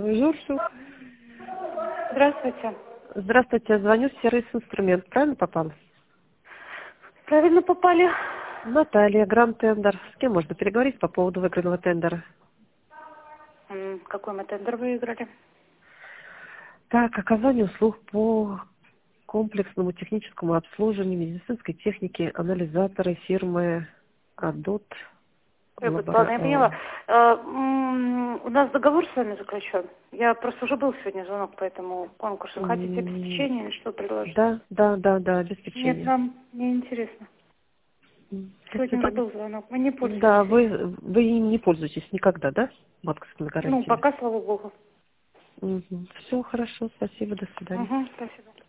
Журшу. Здравствуйте. Здравствуйте, звоню в сервис «Инструмент». Правильно попала? Правильно попали. Наталья, Гранд Тендер. С кем можно переговорить по поводу выигранного тендера? Какой мы тендер выиграли? Так, оказание услуг по комплексному техническому обслуживанию медицинской техники, анализаторы фирмы «Адот». Я поняла. У нас договор с вами заключен. Я просто уже был сегодня звонок по этому конкурсу. Хотите обеспечение или что предложить? Да, обеспечение. Нет, нам не интересно. Сегодня уже был звонок. Мы не пользуемся. Да, вы им не пользуетесь никогда, да? Банковскими гарантиями? Ну, пока, слава богу. Все хорошо, спасибо, до свидания. Спасибо.